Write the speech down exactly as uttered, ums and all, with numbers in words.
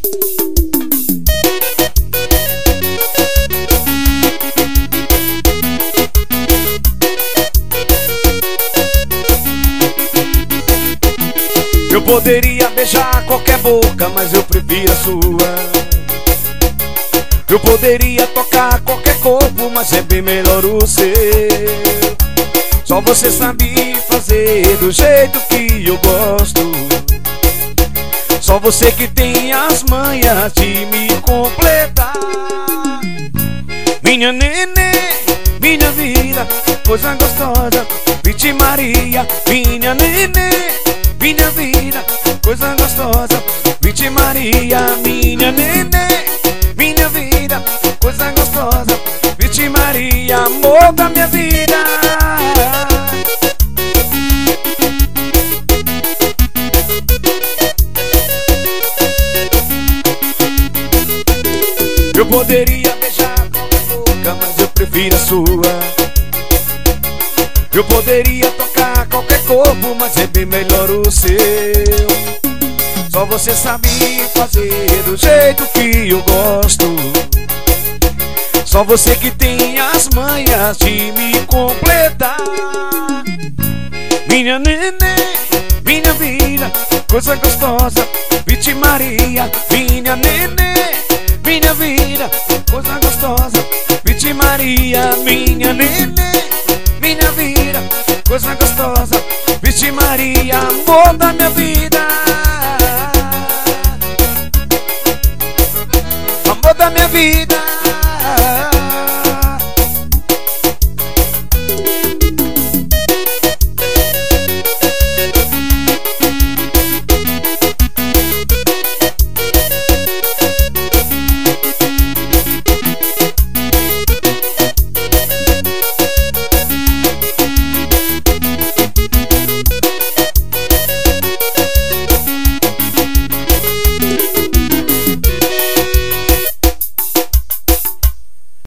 Eu poderia beijar qualquer boca, mas eu prefiro a sua. Eu poderia tocar qualquer corpo, mas é bem melhor o seu. Só você sabe fazer do jeito que eu gosto. Só você que tem as manhas de me completar. Minha nenê, minha vida, coisa gostosa, Vixe Maria. Minha nenê, minha vida, coisa gostosa, Vixe Maria. Minha nenê, minha vida, coisa gostosa, Vixe Maria, amor da minha vida. Eu poderia beijar qualquer boca, mas eu prefiro a sua. Eu poderia tocar qualquer corpo, mas é bem melhor o seu. Só você sabe fazer do jeito que eu gosto. Só você que tem as manhas de me completar. Minha nenê, minha vida, coisa gostosa, Vixe Maria. Minha nenê, minha vida, coisa gostosa, Vixe Maria. Minha nenê, minha vida, coisa gostosa, Vixe Maria, amor da minha vida. Amor da minha vida.